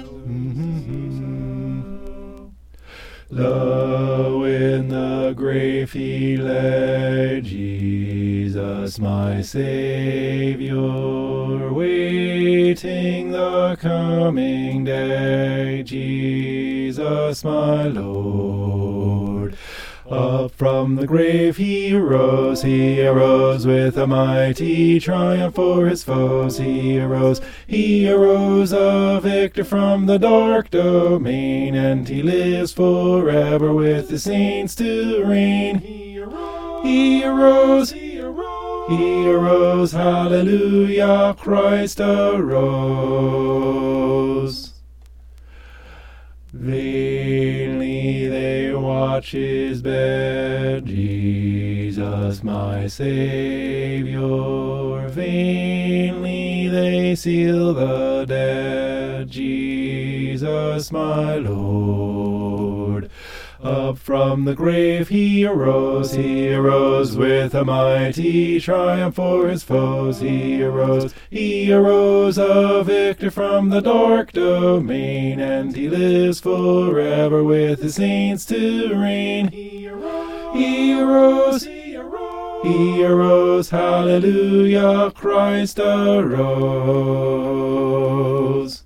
Lo, in the grave he lay, Jesus my Saviour, waiting the coming day, Jesus my Lord. Up from the grave he arose with a mighty triumph for his foes. He arose a victor from the dark domain, and he lives forever with the saints to reign. He arose, hallelujah, Christ arose. Vainly they watch his bed, Jesus my Saviour. Vainly they seal the dead, Jesus my Lord. Up from the grave he arose with a mighty triumph for his foes. He arose a victor from the dark domain, and he lives forever with his saints to reign. He arose, hallelujah, Christ arose.